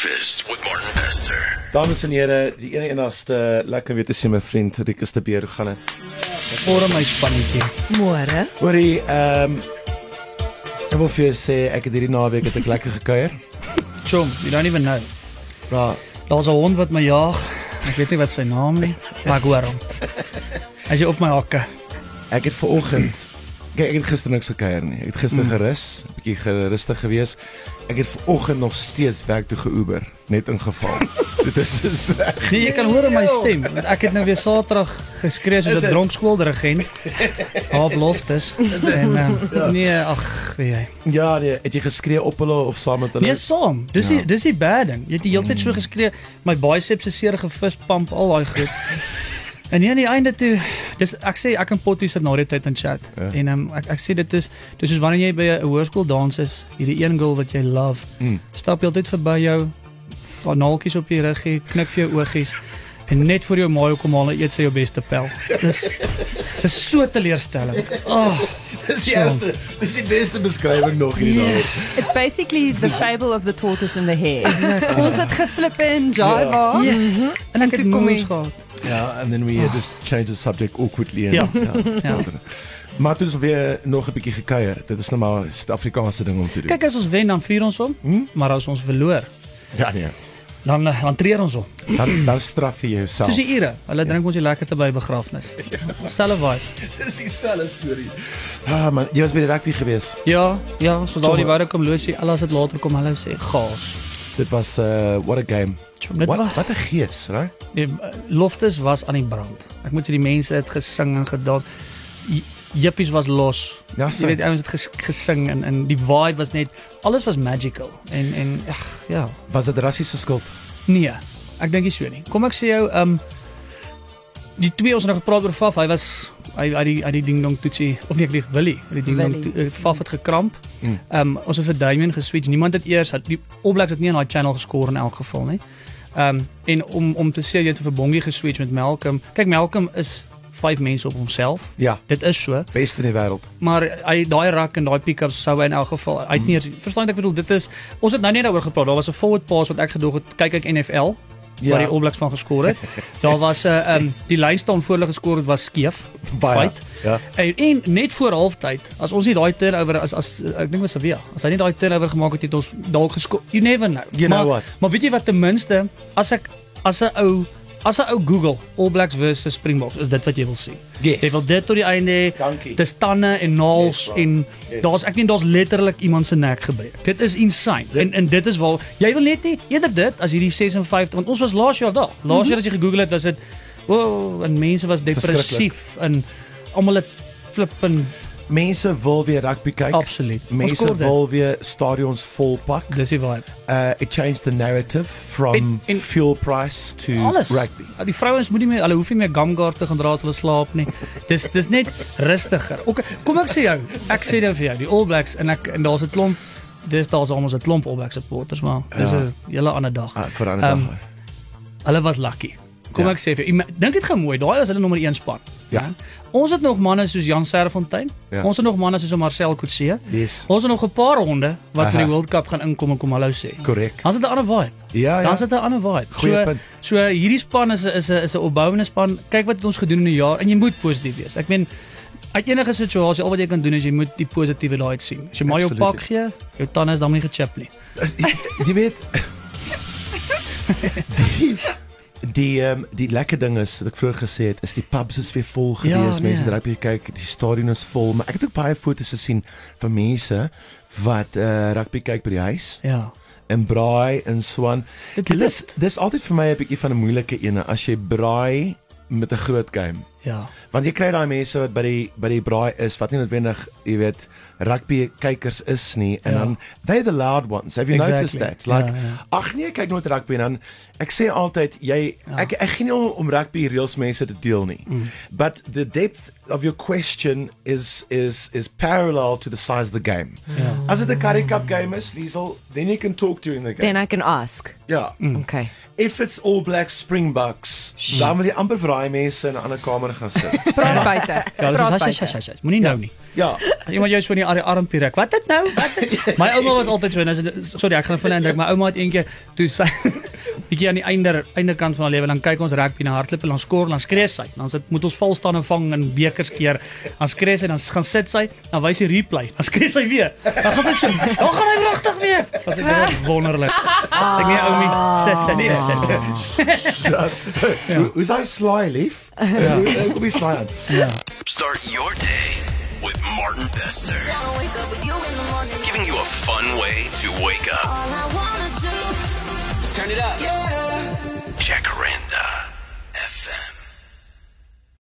Breakfast with Martin Bester. Dames en here, die enigste lekker weer te sien my vriend Rikus de Beer, hoe gaan dit? Môre my spannetjie. Môre. Hoorie, ek wil vir jou sê, ek het hierdie naweek het ek lekker gekuier. Chom, you don't even know. Ja, Daar's 'n hond wat my jaag. Ek weet nie wat sy naam nie, maar ek hoor hom. As jy op my hakke. ek het vanoggend, kyk, ek het gister niks gekuier nie. Ek het gister gerus, 'n bietjie gerustig gewees. Ek het vanoggend nog steeds werk toe ge-Uber, net ingeval. Dit is so erg. Nee, jy kan hoor in my stem, want ek het nou weer Saterdag geskree soos 'n dronk skooldirigent. Haar beloftes. En nee, ag, weet jy. Ja, nee, het jy geskree op hulle of saam met hulle? Nee, saam. Dis Ja. dis die bad ding. Jy het die hele tyd so geskree, my biceps is seer gevispamp, al daai goed. En nee, aan die einde toe, ek sê ek en Potty sit na die tyd in chat. Ja. En ek sê dit is soos wanneer jy by 'n hoërskool dans is, hierdie een girl wat jy love, stap jy altyd verby jou, daar naaltjies op die ruggie, knik vir jou oogies en net voor jou maai kom haal en eet sy jou beste pel. Dis so teleurstellend. Oh, Dis die beste beskrywing nog hierdie dag. It's basically the fable of the tortoise and the hare. Ons het geflip en jive. yes. En ek het Toe kom moes hy. gehad. Ja, and then we just change the subject awkwardly. Ja. Ja. Maar toe is weer nog 'n bietjie gekuier. Dit is nou maar Suid-Afrikaanse ding om te doen. Kyk, as ons wen dan vier ons hom, maar as ons verloor, Ja, nee. dan treur ons hom. Dan straf jy jouself. Soos die Ire, hulle drink ons die lekkerste by begrafnis. Selfe vibe. Dis dieselfde storie. Ah man, jy was by die rugby gewees. Ja, so daar die wêreld kom losie, al as dit later kom, hulle sê gaas. Dit was what a game. Dit Wat 'n gees, right? Die Loftus was aan die brand. Ek moet sê die mense het gesing en gedans. Jippies was los. Ja, Jy weet ouens het gesing en die vibe was net, alles was magical. En ag, ja. Was dit rassiese skuld? Nee, ek dink nie so nie. Kom ek sê jou, die twee ons nou gepraat oor Faf, hy die ding dong toetsie, of nie ek lieg, Willie, die ding dong Faf het gekramp. Ons het vir Damien geswitch. Niemand het eers, die All Blacks het nie in daai channel geskoor in elk geval nie. En om te sê jy het vir Bongie geswitch met Malcolm. Kyk, Malcolm is 5 mense op homself. Ja, Dit is so. beste in die wêreld. Maar daai rak en daai pick-ups sou hy in elk geval uit nie. Verstaan ek bedoel, dit is, ons het nou net daaroor gepraat. Daar was 'n forward pass wat ek gedoog het, kyk ek NFL. Ja. Waar die All Blacks van geskoor het. Daar was die lyn staan voor hulle geskoor het was skeef. Baie, Feit. ja. En net voor halftyd, as ons nie daai turnover as ek dink was Sevilla, as hy nie daai turnover gemaak het, het ons dalk geskoor. You never know. You know what? Maar weet jy wat, ten minste as 'n ou Google All Blacks versus Springboks, is dit wat jy wil sien. Yes. Jy wil dit tot die einde. Dankie. Dis tande en naals Yes, bro. en Yes. ek weet daar's letterlik iemand se nek gebreek. Dit is insane. En dit is waar jy wil net nie eerder dit as hierdie 56, want ons was laas jaar daar. Laas jaar as jy gegoogel het, was dit wow, en mense was depressief en almal het flip en Mense wil weer rugby kyk. absoluut. Ons Mense scoorde. wil weer stadions volpak. Dis die vibe. It changed the narrative from En- fuel price to Alles. rugby. Die vrouens moet nie meer, hulle hoef nie meer gumguard te gaan dra as hulle slaap nie. Dis net rustiger. Okay, kom ek sê jou, ek sê nou vir jou, die All Blacks en daar's 'n klomp, daar's almal 'n klomp All Blacks supporters, maar dis 'n hele ander dag. Vir 'n ander dag. Hulle was lucky. Kom Ja. ek sê vir jou, dink dit gaan mooi, daai is hulle nommer 1 span. Ja. Ons het nog manne soos Jan Serfontein. Ja. Ons het nog manne soos Marcel Coetzee. Yes. Ons het nog 'n paar honde wat Aha. by die World Cup gaan inkom en kom hallo sê. Korrek. Dan is dit 'n ander vibe. Ja, Dan ja. is dit 'n ander vibe. Goeie punt. So hierdie span is 'n opbouende span. Kyk wat het ons gedoen in 'n jaar en jy moet positief wees. Ek meen uit enige situasie al wat jy kan doen is jy moet die positiewe daai sien. As jy maar jou Absoluut. pak gee, jou tande is dan nie gechip nie. Jy weet die lekker ding is wat ek vroeër gesê het, is die pubs is weer vol gewees. nee. Mense het rugby kyk, die stadion is vol, maar ek het ook baie foto's gesien van mense wat rugby kyk by die huis. Ja. En braai en swaan. Dis altyd vir my 'n bietjie van 'n moeilike ene as jy braai met 'n groot game. Ja. Want jy kry daai mense wat by die braai is wat nie noodwendig, jy weet, rugby kykers is nie en Ja. dan they're the loud ones. Have you noticed Exactly. that? Like, Ja. ag nee, kyk nooit rugby en dan ek sê altyd ek gee nie om rugby reels mense te deel nie. But the depth of your question is parallel to the size of the game. As dit 'n Currie Cup game is, Liesel, then you can talk during the game. Then I can ask. Ja. Okay. If it's All Blacks Springboks, dan moet jy amper vir daai mense in 'n ander kamer gaan sit. Praat buite. Ja, Praat dis buite. moenie nou nie. Ja. Iemand jou so in die armpie ruk. Wat dit nou? Wat dit? My ouma was altyd so en as sorry, ek gaan vinnig indruk. My ouma het eendag toe sy bietjie aan die einderkant van haar lewe dan kyk ons rugby na hardloop en dan skoor, dan skree sy. Dan moet ons val staan en vang en bekers keer. Dan skree sy, dan gaan sit sy, dan wys sy replay. Dan skree sy weer. Dan gaan sy so, dan gaan hy regtig weer. Dat is wonderlik. Ek nee oumie, sit. Hoe's hy sly lief? Hoe be sly aan? Ja. Start your day with Martin Bester. Giving you a fun way to wake up. Turn it up. Check her in.